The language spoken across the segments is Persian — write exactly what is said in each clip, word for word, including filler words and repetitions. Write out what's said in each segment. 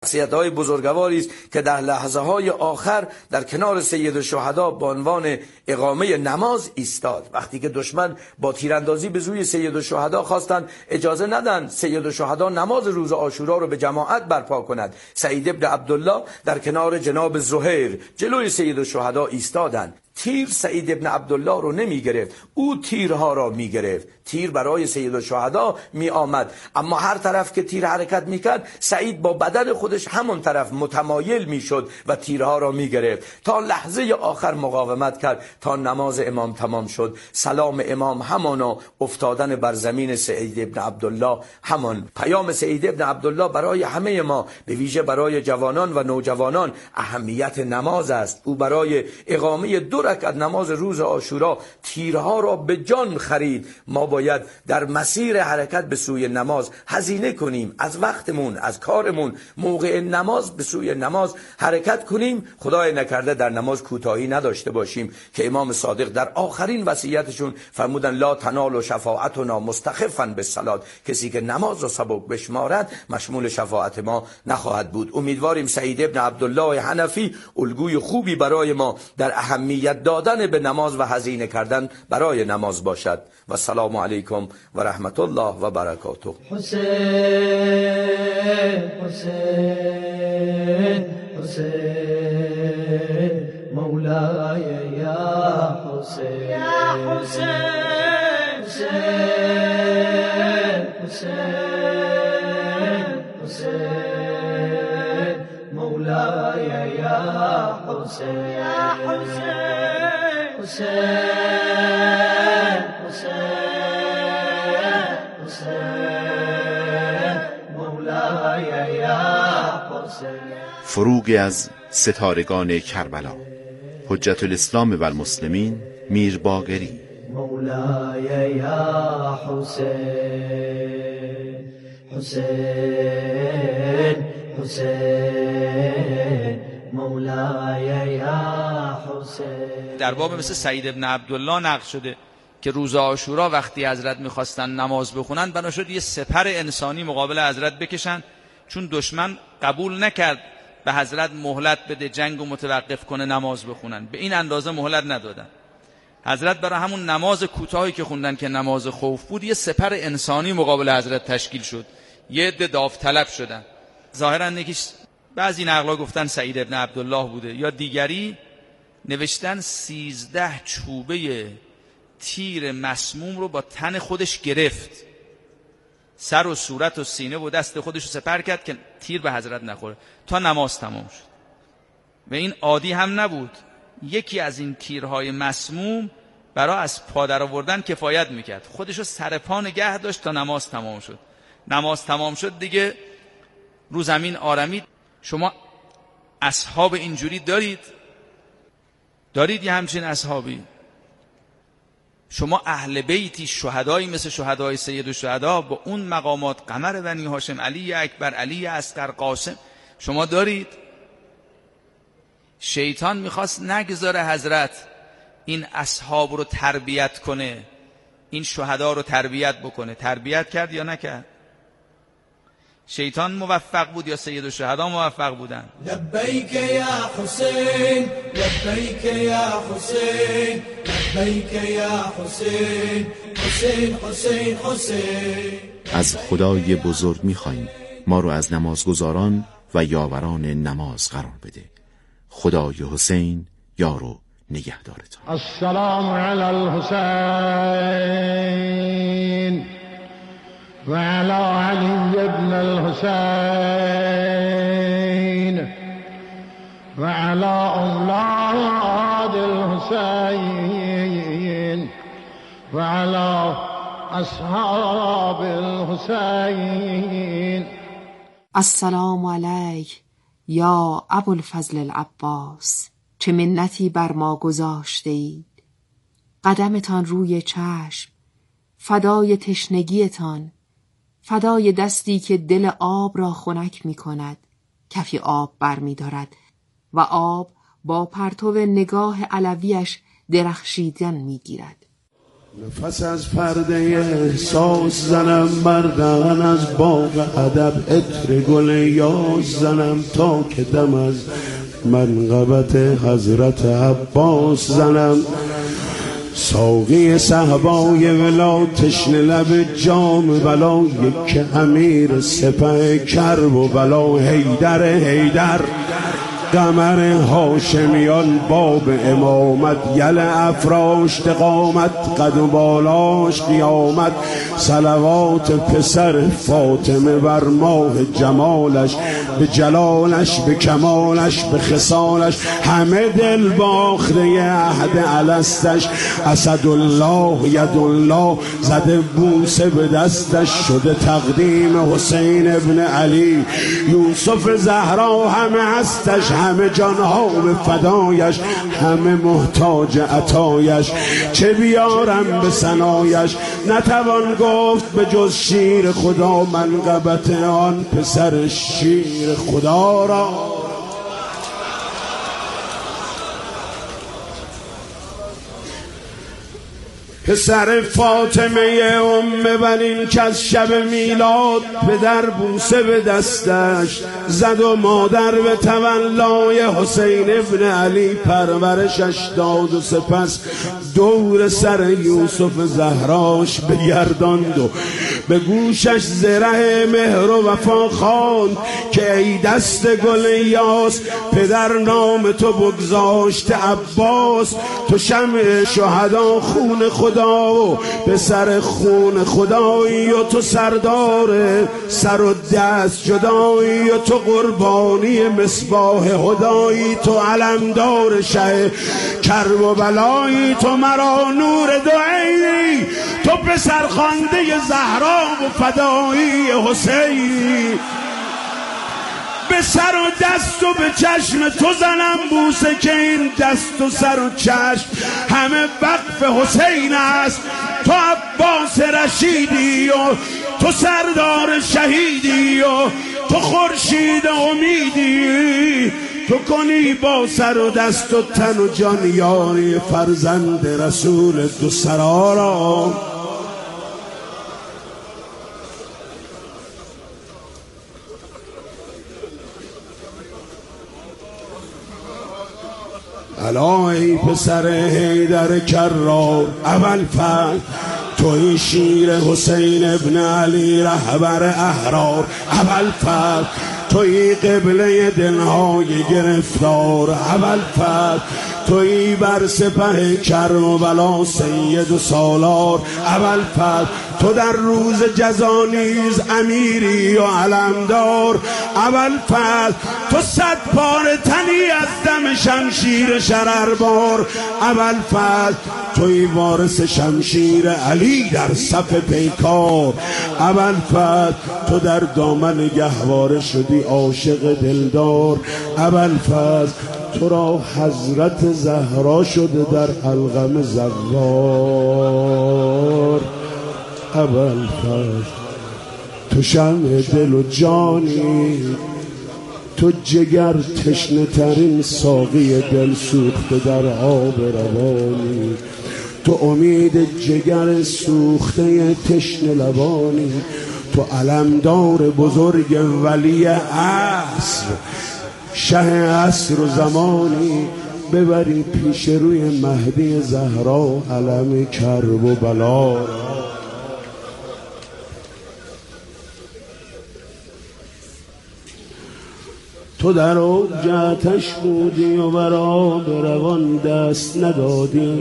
شخصیت‌های بزرگواری است که در لحظه‌های آخر در کنار سید الشهدا به عنوان اقامه نماز ایستاد. وقتی که دشمن با تیراندازی به سوی سید الشهدا خواستند اجازه ندن سید الشهدا نماز روز عاشورا رو به جماعت برپا کند، سعید ابن عبدالله در کنار جناب زهیر جلوی سید الشهدا ایستادند. تیر سعید ابن عبدالله رو نمی گرفت، او تیرها را می گرفت. تیر برای سید الشهدا می آمد، اما هر طرف که تیر حرکت می کرد سعید با بدن خودش همون طرف متمایل می شد و تیرها را می گرفت تا لحظه آخر مقاومت کرد تا نماز امام تمام شد. سلام امام همانا، افتادن بر زمین سعید ابن عبدالله همان. پیام سعید ابن عبدالله برای همه ما، به ویژه برای جوانان و نوجوانان، اهمیت نماز است. او برای اقامه دو رکعت نماز روز عاشورا تیرها را به جان خرید. ما باید در مسیر حرکت به سوی نماز هزینه کنیم، از وقتمون، از کارمون، موقع نماز به سوی نماز حرکت کنیم. خدای نکرده در نماز کوتاهی نداشته باشیم که امام صادق در آخرین وصیتشون فرمودن لا تنال شفاعتنا مستخفا بالصلاه، کسی که نماز را سبک بشمارد مشمول شفاعت ما نخواهد بود. امیدواریم سعید ابن عبدالله حنفی الگوی خوبی برای ما در اهمیت دادن به نماز و هزینه کردن برای نماز باشد. و السلام علیکم و رحمت الله و برکاته. حسین حسین حسین مولای یا حسین یا حسین حسین حسین مولای یا حسین یا حسین حسین حسین مولای یا حسین. فروغی از ستارگان کربلا، حجت الاسلام و المسلمین میر باقری. مولای یا حسین حسین حسین مولای یا حسین. در باب مثل سعید ابن عبدالله نقل شده که روز عاشورا وقتی حضرت میخواستن نماز بخونن بنا شد یه سپر انسانی مقابل حضرت بکشن، چون دشمن قبول نکرد به حضرت مهلت بده جنگ و متوقف کنه نماز بخونن، به این اندازه مهلت ندادن. حضرت برای همون نماز کوتاهی که خوندن که نماز خوف بود یه سپر انسانی مقابل حضرت تشکیل شد، یه عده داوطلب شدن. ظاهرا یکیش بعضی نقلا گفتن سعید ابن عبدالله بوده، یا دیگری نوشتن سیزده چوبه تیر مسموم رو با تن خودش گرفت، سر و صورت و سینه و دست خودش رو سپر کرد که تیر به حضرت نخوره تا نماز تمام شد. و این عادی هم نبود، یکی از این تیرهای مسموم برای از پا در آوردن کفایت میکرد، خودش رو سر پا نگه داشت تا نماز تمام شد. نماز تمام شد دیگه رو زمین آرمید. شما اصحاب اینجوری دارید؟ دارید یه همچین اصحابی؟ شما اهل بیتی شهدایی مثل شهدای سید الشهدا با اون مقامات، قمر بنی هاشم، علی اکبر، علی اصغر، قاسم، شما دارید؟ شیطان میخواست نگذاره حضرت این اصحاب رو تربیت کنه، این شهدا رو تربیت بکنه. تربیت کرد یا نکرد؟ شیطان موفق بود یا سید الشهدا موفق بودن؟ لبیک یا حسین لبیک یا حسین لبیک یا حسین حسین حسین حسین. از خدای بزرگ می‌خوایم ما رو از نمازگزاران و یاوران نماز قرار بده. خدای حسین یار و نگهدارتان. السلام علی الحسین و علی علی ابن الحسین و علی اولاد الحسین و علی اصحاب الحسین. السلام علیک یا ابوالفضل العباس، چه منتی بر ما گذاشته اید. قدمتان روی چشم، فدای تشنگیتان، فدای دستی که دل آب را خنک می کند، کفی آب بر می دارد و آب با پرتو نگاه علویش درخشیدن می گیرد. نفس از پرده احساس زنم مردن از باغ ادب عطر گل یاس زنم تا که دم از منقبت حضرت عباس زنم ساقی صحبای ولا تشنه لب جام بلا یک امیر سپه کرب و بلا حیدر حیدر قمر هاشمیان باب امامت یل افراشت قامت قد و بالاش قیامت صلوات پسر فاطمه بر ماه جمالش به جلالش به کمالش به خصالش همه دل باخته عهد الستش اسدالله یدالله زده بوسه به دستش شده تقدیم حسین ابن علی یوسف زهرا همه هستش همه جانها به فدایش همه محتاج عطایش چه بیارم به ثنایش نتوان گفت به جز شیر خدا منقبت آن پسر شیر خدا را پسر فاطمه ام بنین که از شب میلاد پدر بوسه به دستش زد و مادر به تولای حسین ابن علی پرورشش داد و سپس دور سر یوسف زهراش بگرداند و به گوشش زره مهر و وفا خواند که ای دست گل یاس پدر نام تو بگذاشت عباس تو شمع شهدا خون خدا و به سر خون خدایی و تو سردار سر و دست جدایی و تو قربانی مصباح هدایی تو علمدار شه کرب و بلایی تو مرا نور دعایی تو پسر خوانده زهرا و فدایی حسین به سر و دست و به چشم تو زنم بوسه که این دست و سر و چشم همه وقف حسین است تو عباس رشیدی و تو سردار شهیدی و تو خورشید امیدی تو کنی با سر و دست و تن و جان یاری فرزند رسول دو سرا را الا ای پسر حیدر کرار اول فرد توی شیر حسین ابن علی رهبر احرار اول فرد توی قبله دلهای گرفتار اول فرد توی بر سپه کرم و بلا سید و سالار اول فرد تو در روز جزا نیز امیری و علمدار اول فرد تو صد پاره تنی از دم شمشیر شرربار اول فرد توی وارث شمشیر علی در صف پیکار اول فرد تو در دامن گهواره شدی عاشق دلدار اول فرد تو را حضرت زهرا شده در حلقم زوار اول فرد تو شمع دل و جانی تو جگر تشنه ترین ساقی دل سوخته در آب روانی تو امید جگر سوخته تشنه لبانی تو علمدار بزرگ ولی عصر شه عصر و زمانی ببری پیش روی مهدی زهرا علم کرب و بلا تو در اوج آتش بودی و برا به روان دست ندادی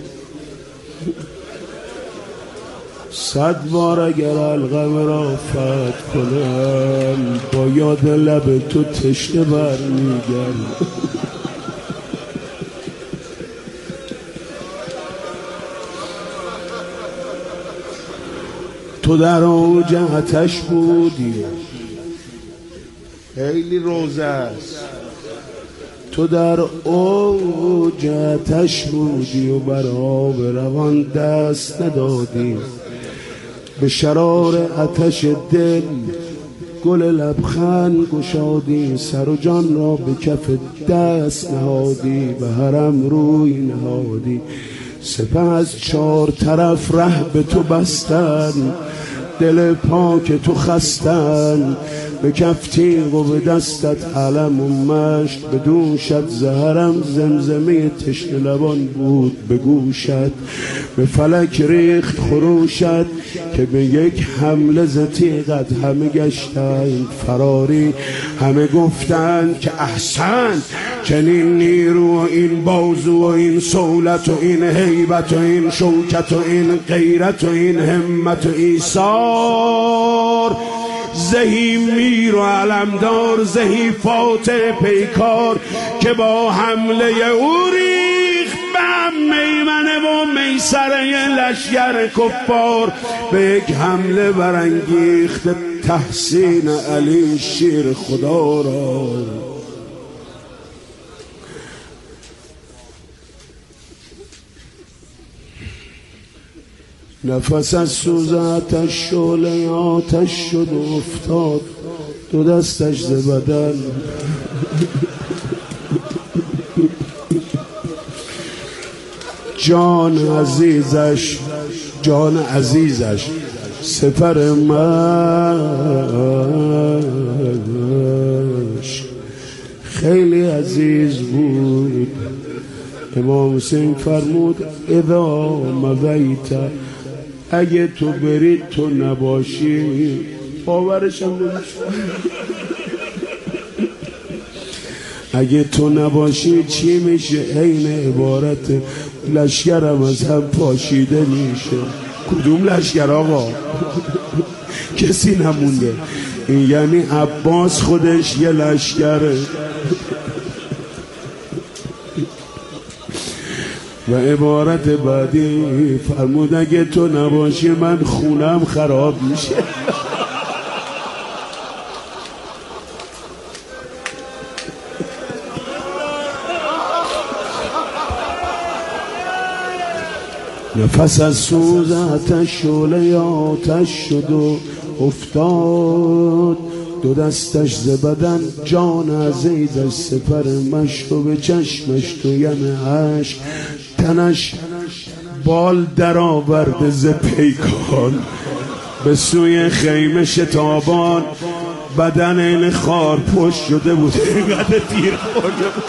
صد بار اگر الغم را فتح کنم با یاد لب تو تشنه برمیگردم تو در اوج آتش بودی خیلی روزه است تو در اوج آتش بودی و بر آب روان دست ندادی به شرار آتش دل گل لبخند گشادی سر و جان را به کف دست نهادی به حرم روی نهادی سپس چار طرف ره به تو بستن، دل پاک تو خستن. به کف تیغ و به دستت علم و مشت، به دوشت زهرم زمزمه تشنه لبان بود به گوشت. به فلک ریخت خروشت که به یک حمله ز تیغت همه گشتند فراری. همه گفتند که احسن، چنین نیرو و این بازو و این صولت و این هیبت و این شوکت و این غیرت و این همت و ایثار. زهی میر و علمدار، زهی فاتح پیکار، که با حمله او ریخت به هم میمنه و میسره لشگر کفار. به یک حمله برانگیخت تحسین علی شیر خدا را. نفس از سوز آتش شعله آتش شد و افتاد دو دستش ز بدن. جان عزیزش جان عزیزش سپر مشک خیلی عزیز بود. امام حسین فرمود اذا مویت، اگه تو برید تو نباشی. باورشم نمیشه. اگه تو نباشی چی میشه؟ عین عبارت لشکرم از هم پاشیده میشه. کدوم لشکر آقا؟ کسی نمونده. این یعنی عباس خودش یه لشکره. و عبارت بعدی فرمود اگه تو نباشی من خونم خراب میشه. نفس از سوز آتش شعله آتش شد و افتاد دو دستش ز بدن. جان عزیزش سپر مشت و به چشمش تو یم عشق. تنش بال در آورده ز پیکان به سوی خیمه شتابان. بدن این خار پشت شده بود اینقدر تیر خورده بود.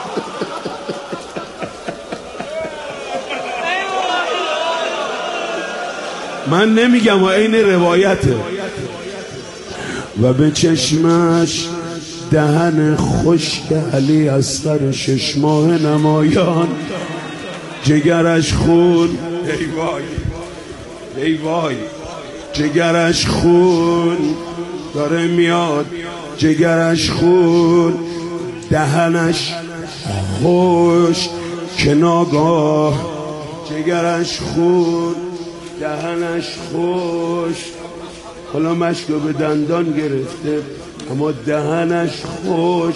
من نمیگم و این روایته. و به چشمش دهن خشک علی اصغر شش ماه نمایان. جگرش خون، ای وای ای وای، جگرش خون داره میاد. جگرش خون، دهنش خوش که ناگاه. جگرش خون، دهنش خوش. حالا مشکو به دندان گرفته اما دهنش خوش.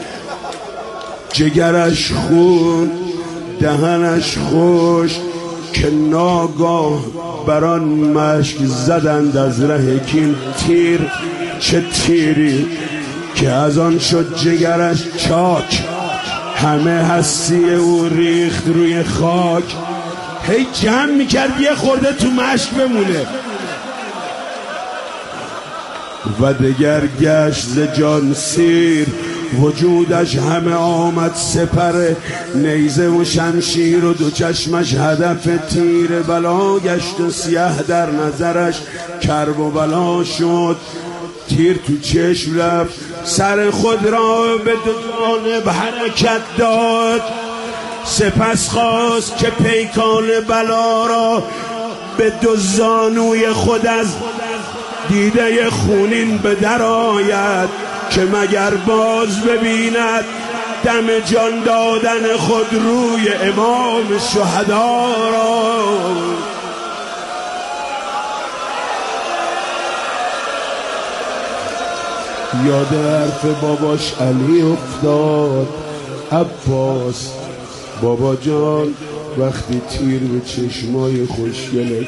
جگرش خون، دهنش خوش که ناگاه بران مشک زدند از ره کین تیر. چه تیری که از آن شد جگرش چاک. همه هستی او ریخت روی خاک. هی جمع میکرد یه خورده تو مشک بمونه. و دگر گشت ز جان سیر. وجودش همه آمد سپر نیزه و شمشیر و دو چشمش هدف تیر. بلا گشت و سیه در نظرش کرب و بلا شد. تیر تو چشم رفت سر خود را به دو جانب حرکت داد. سپس خواست که پیکان بلا را به دو زانوی خود از دیده خونین به در آید که مگر باز ببیند دم جان دادن خود روی امام شهدا را. یاد حرف باباش علی افتاد. عباس بابا جان وقتی تیر به چشمای خوشگلت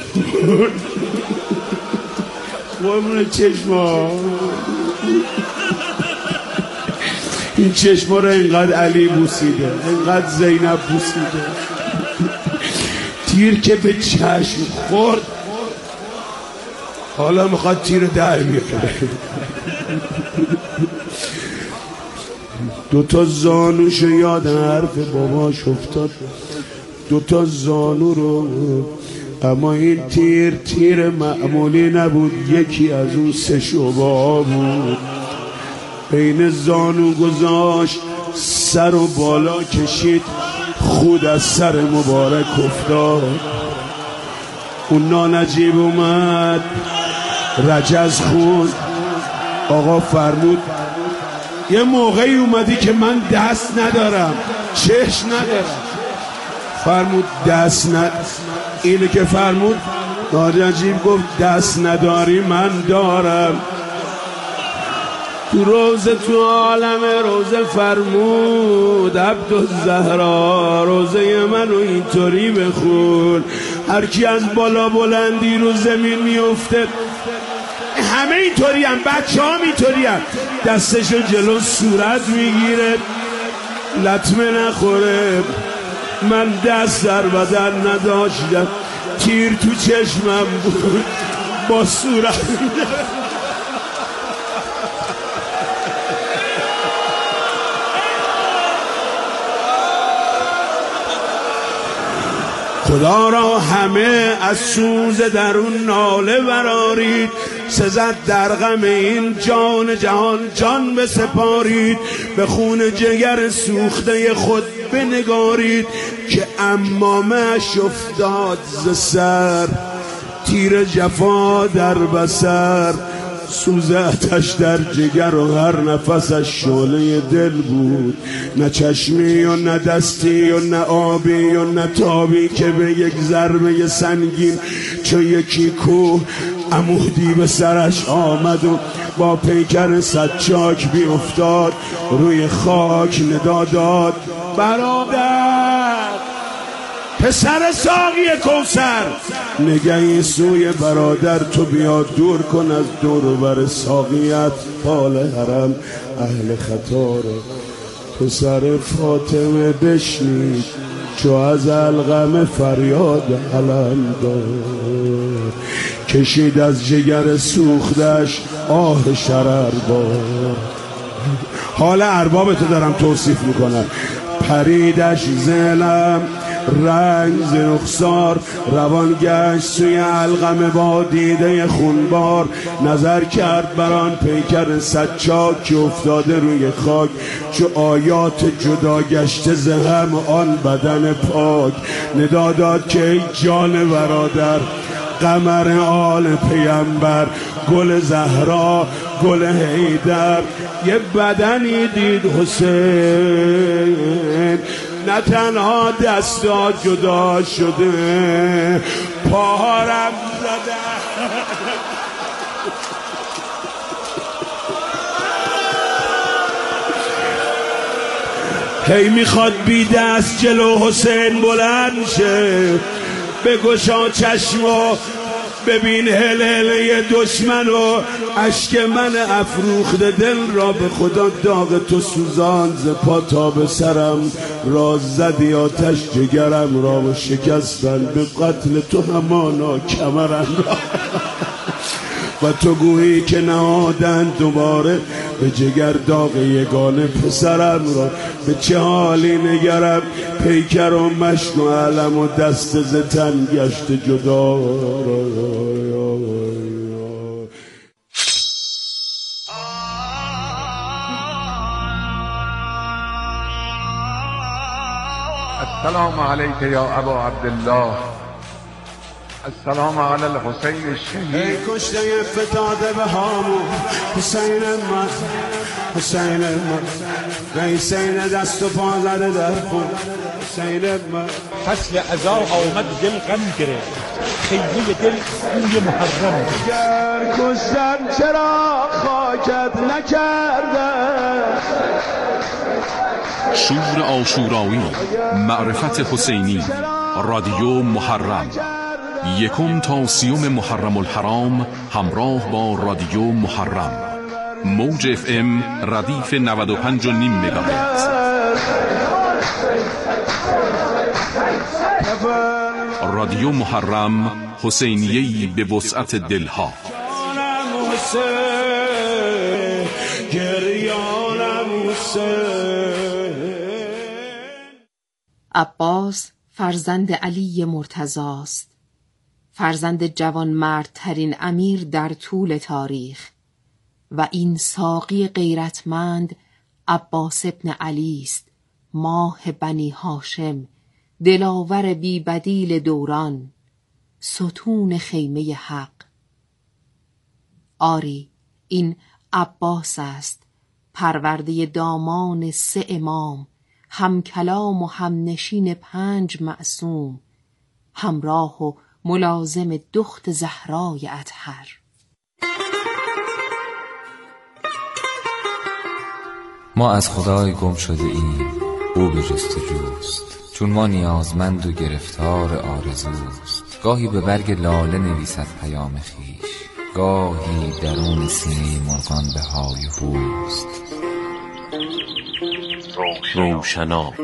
قربون چشما، این چشما رو اینقدر علی بوسیده، اینقدر زینب بوسیده. تیر که به چشم خورد حالا میخواد تیر در میکنه. دوتا زانوشو یاد حرف باباش افتاد، دوتا زانو رو، اما این تیر تیر معمولی نبود، یکی از اون سه شعبه‌ها بود. بین زانو گذاشت، سر و بالا کشید، خود از سر مبارک افتاد. اون نانجیب اومد رجز خون. آقا فرمود یه موقعی اومدی که من دست ندارم، چشم ندارم. فرمود دست ند اینه که فرمود نانجیب گفت دست نداری من دارم. تو روزه تو عالم روزه فرمود عبدالزهرا روزه منو اینطوری بخون. هر کی از بالا بلندی رو زمین میفته، همه اینطوری هم، بچه ها اینطوری هم، دستشو جلو صورت میگیره لطمه نخوره. من دست در بدن نداشتم، تیر تو چشمم بود با صورت. خدا را همه از سوز درون ناله برارید، سزد در غم این جان جهان جان بسپارید. به خون جگر سوخته خود بنگارید که امامش افتاد ز سر، تیر جفا در بسر. سوز آتش در جگر و هر نفسش شعله دل بود. نه چشمی و نه دستی و نه آبی و نه تابی که به یک ضربه سنگین چو یکی کوه عمودی به سرش آمد و با پیکر سچاک بی افتاد. روی خاک ندا داد برادر پسر ساقی کوثر، نگهی سوی برادر تو بیا دور کن از دور و بر ساقیت پال حرم اهل خطاره. پسر فاطمه بشنید چو از الغم فریاد علم دار، کشید از جگر سوختش آه شرر بار. حال اربابتو دارم توصیف میکنم. پریدش زلم رنگ ز رخسار، روان گشت سوی القمه با دیده خونبار. نظر کرد بران پیکر سچاک که افتاده روی خاک، چو آیات جدا گشته ز هم آن بدن پاک. ندا داد که ای جان برادر قمر آل پیمبر، گل زهرا گل حیدر. یه بدنی دید حسین، نه تنها دستا جدا شده پاهارم زده. هی میخواد بی دست جلو حسین بلند شه، بگشا چشم و ببین هلهله دشمن و اشک من افروخته دل را. به خدا داغ تو سوزان ز پا تا به سرم، راز زدی آتش جگرم را و شکستن به قتل تو همانا کمرم را. و تو گویی که نهادن دوباره به جگر داغ یگانه پسرم را. به چه حالی نگرم پیکر و مشک و علم و دست ز تن گشت جدا. السلام علیک یا ابا عبدالله، السلام علی الحسین الشهید. ای کشته فتاده به هامون حسین من، حسین من، حسین دست و پا زده در خون حسین من. فصل عزا آمد دل غم گرفت، خیمه دل بوی محرم. گر کشتن چرا خاکت نکردن. شور عاشورایی، معرفت حسینی، رادیو محرم، یکم تا سیوم محرم الحرام همراه با رادیو محرم. موج اف ام ردیف نود و پنج و نیم مگاهرتز. رادیو محرم، حسینیه‌ای به وسعت دلها. عباس فرزند علی مرتضی است، فرزند جوانمردترین امیر در طول تاریخ، و این ساقی غیرتمند عباس ابن علی است، ماه بنی هاشم، دلاور بی بدیل دوران، ستون خیمه حق. آری این عباس است، پرورده دامان سه امام، هم کلام و هم نشین پنج معصوم، همراه و ملازم دخت زهرای اطهر. ما از خدای گم شده ایم، او به جستجوست، چون ما نیازمند و گرفتار آرزوست. گاهی به برگ لاله نویسد پیام خویش، گاهی درون سینه مرغان به های هوست. روشنا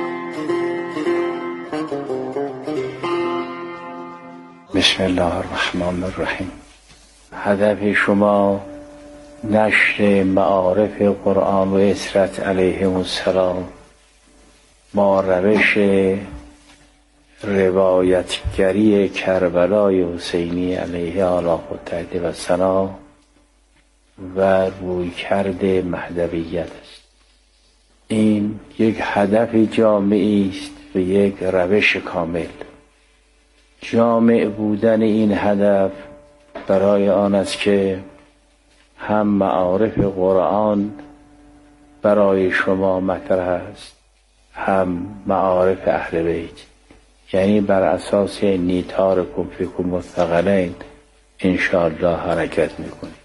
بسم الله الرحمن الرحیم. هدف شما نشر معارف قرآن و اسرت علیهم السلام با روش روایتگری کربلای حسینی علیه الله التعالی و سلام و رویکرد مهدویت است. این یک هدف جامعی است و یک روش کامل. جامع بودن این هدف برای آن است که هم معارف قرآن برای شما مطرح است، هم معارف اهل بیت، یعنی بر اساس نیتار کنفیکو مستقلین انشاءالله حرکت میکنیم.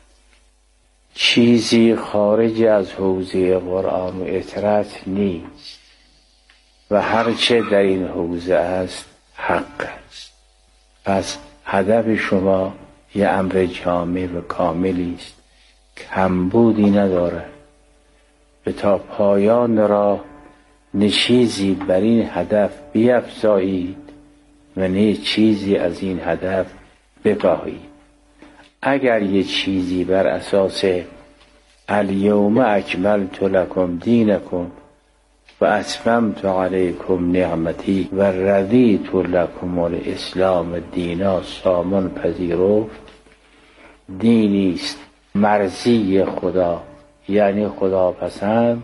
چیزی خارج از حوزه قرآن و اطرت نیست و هرچه در این حوزه است حق است. پس هدف شما یه امر جامع و کاملی است، کمبودی ندارد به تا پایان راه نه چیزی بر این هدف بیفزایید و نه چیزی از این هدف بکاهید. اگر یه چیزی بر اساس الیوم اکملت لکم دینکم و اتممت علیکم نعمتی و رضیت لکم الاسلام دینا سامان پذیرفت، دینی است مرضی خدا، یعنی خدا پسند.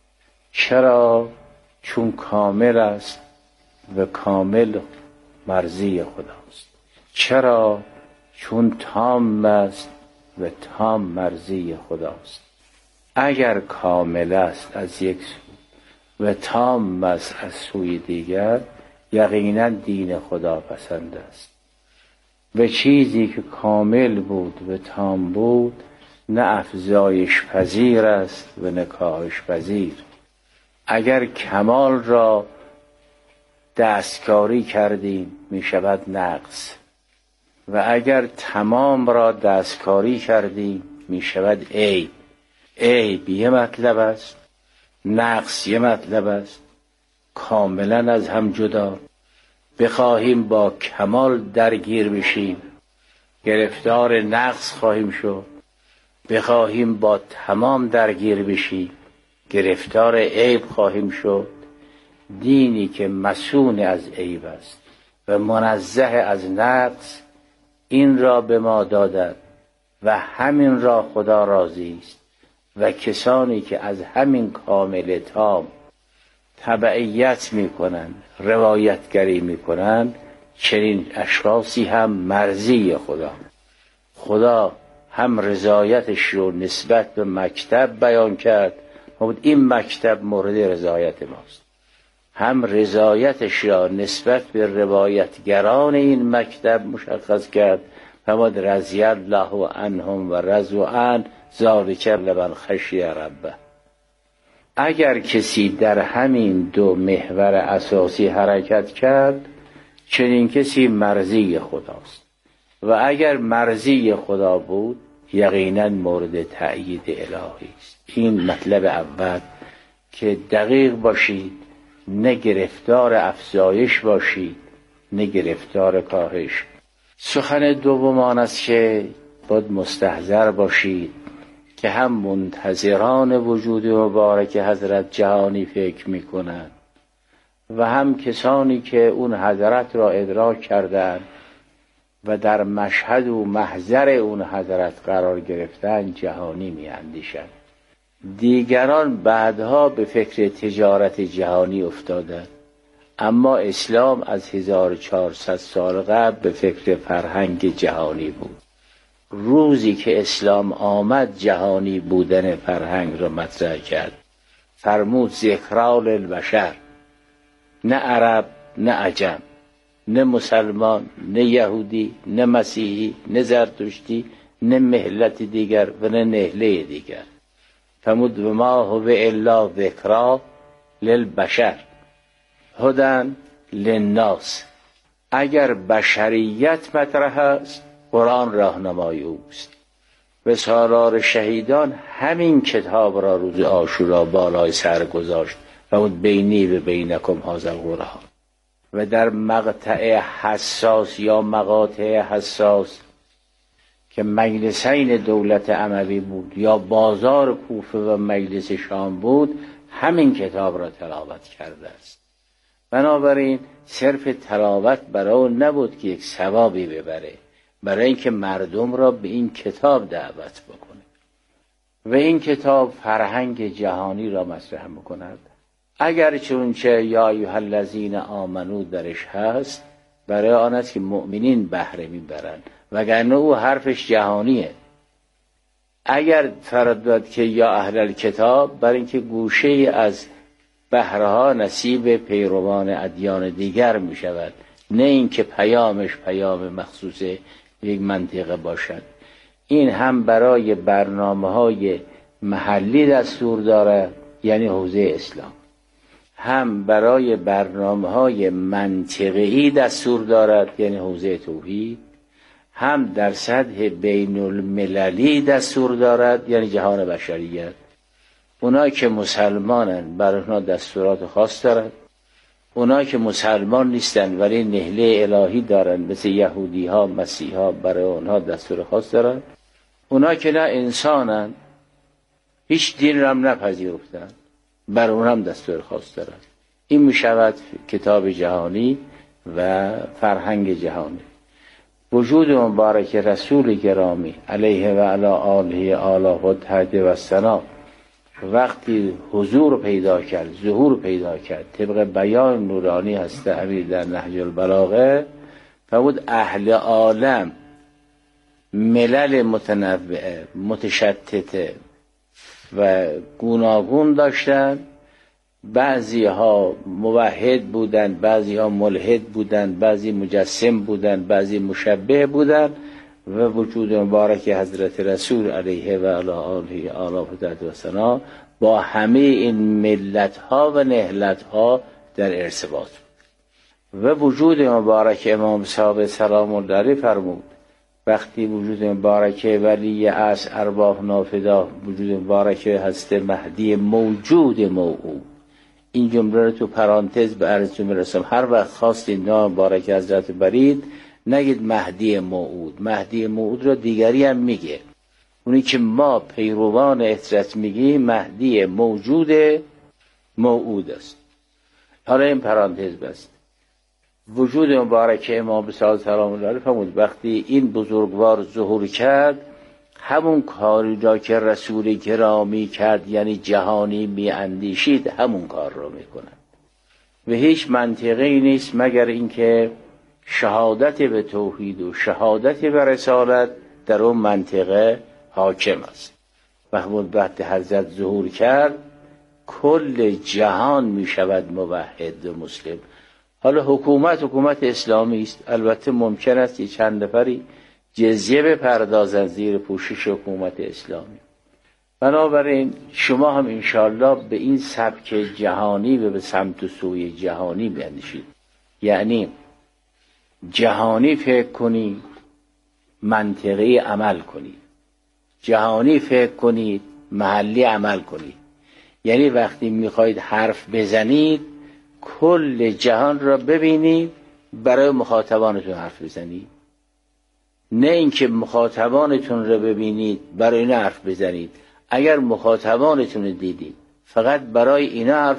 چرا؟ چون کامل است و کامل مرضی خداست. چرا؟ چون تام است و تام مرضی خداست. اگر کامل است از یک سو و تام است از سوی دیگر، یقینا دین خدا پسند است. و چیزی که کامل بود و تام بود نه افزایش پذیر است و نه کاهش پذیر. اگر کمال را دستکاری کردیم می شود نقص و اگر تمام را دستکاری کردیم می شود عیب. عیب یه مطلب است، نقص یه مطلب است، کاملا از هم جدا. بخواهیم با کمال درگیر بشیم گرفتار نقص خواهیم شد، بخواهیم با تمام درگیر بشیم گرفتار عیب خواهیم شد. دینی که مسون از عیب است و منزه از نقص این را به ما دادند و همین را خدا راضی است و کسانی که از همین کامل تام تبعیت میکنند، روایتگری میکنند، چنین اشخاصی هم مرضی خدا. خدا هم رضایتش رو نسبت به مکتب بیان کرد، این مکتب مورد رضایت ماست. هم رضایتش را نسبت به روایتگران این مکتب مشخص کرد، فرمود رضی الله عنهم و رضوا عنه ذلک لمن خشی ربه. اگر کسی در همین دو محور اساسی حرکت کرد، چنین کسی مرضی خداست و اگر مرضی خدا بود یقینا مورد تأیید الهی است. این مطلب اول که دقیق باشید، نه گرفتار افزایش باشید نه گرفتار کاهش. سخن دوم آن است که باید مستحضر باشید که هم منتظران وجود مبارک حضرت جهانی فکر میکنند و هم کسانی که اون حضرت را ادراک کردند و در مشهد و محضر اون حضرت قرار گرفتن جهانی میاندیشند. دیگران بعدها به فکر تجارت جهانی افتادند، اما اسلام از هزار و چهارصد سال قبل به فکر فرهنگ جهانی بود. روزی که اسلام آمد جهانی بودن فرهنگ را مطرح کرد. فرمود ذکری للبشر، نه عرب نه عجم، نه مسلمان نه یهودی نه مسیحی نه زرتشتی نه ملت دیگر و نه نهله دیگر. فرمود و ما هو الا ذکری للبشر هدی للناس. اگر بشریت مطرح است قرآن راهنمای اوست. و سالار شهیدان همین کتاب را روز عاشورا بالای سر گذاشت و اون بینی و بینکم هذا القرآن. و در مقطع حساس یا مقاطع حساس که مجلسین دولت اموی بود یا بازار کوفه و مجلس شام بود همین کتاب را تلاوت کرده است. بنابراین صرف تلاوت برای اون نبود که یک ثوابی ببره، برای اینکه مردم را به این کتاب دعوت بکنه و این کتاب فرهنگ جهانی را مطرح می‌کند. اگر چونچه یا ایها الذین آمنو درش هست برای آن است که مؤمنین بهره میبرند، وگرنه او حرفش جهانیه. اگر فرض داد که یا اهل الکتاب، برای اینکه گوشه ای از بهره ها نصیب پیروان ادیان دیگر می شود، نه اینکه پیامش پیام مخصوص یک منطقه باشد. این هم برای برنامه های محلی دستور دارد، یعنی حوزه اسلام، هم برای برنامه های منطقه‌ای دستور دارد، یعنی حوزه توحید، هم در سطح بین المللی دستور دارد، یعنی جهان بشریت. اونا که مسلمانن برای اونا دستورات خاص دارد، اونا که مسلمان نیستن ولی نهله الهی دارن مثل یهودی ها مسیح ها برای اونها دستور خاص دارن. اونا که نه انسانن هیچ دین را هم نپذیرفتن برای اون هم دستور خاص دارن. این می شود کتاب جهانی و فرهنگ جهانی. وجود مبارک رسول گرامی علیه و علی آله آله و تهده و سنا وقتی حضور پیدا کرد، ظهور پیدا کرد، طبق بیان نورانی هست امیر در نهج البلاغه، فرمود اهل عالم ملل متنوعه متشتته و گوناگون داشتن. بعضی ها موحد بودن، بعضی ها ملحد بودن، بعضی مجسم بودن، بعضی مشبه بودن و وجود مبارک حضرت رسول علیه و علی آله آله و سنا با همه این ملت ها و نهلت ها در ارتباط و وجود مبارک امام صاحب سلام الله علیه فرمود وقتی وجود مبارک ولی از ارواح نافدا، وجود مبارک هست مهدی موجود موعود. این جمله رو تو پرانتز به عرضتون میرسم، هر وقت خواستید نام مبارک حضرت برید نگید مهدی موعود. مهدی موعود رو دیگری هم میگه، اونی که ما پیروان اطرت میگیم مهدی موجود موعود است. حالا این پرانتز بست. وجود مبارک امام صادق سلام الله علیه فرمود وقتی این بزرگوار ظهور کرد، همون کاری را که رسول گرامی کرد یعنی جهانی می اندیشید همون کار رو میکنند و هیچ منطقی نیست مگر اینکه شهادت به توحید و شهادت به رسالت در اون منطقه حاکم است. محمود وقتی حضرت ظهور کرد کل جهان می شود موحد و مسلم. حالا حکومت حکومت اسلامی است، البته ممکن است که چند نفری جزیه بپردازند زیر پوشش حکومت اسلامی. بنابراین شما هم انشاءالله به این سبک جهانی و به سمت و سوی جهانی بیندیشید، یعنی جهانی فکر کنید، منطقی عمل کنید. جهانی فکر کنید، محلی عمل کنید. یعنی وقتی میخواید حرف بزنید کل جهان را ببینید برای مخاطبانتون حرف بزنید، نه اینکه مخاطبانتون رو ببینید برای اینا حرف بزنید. اگر مخاطبانتون رو دیدید فقط برای اینا حرف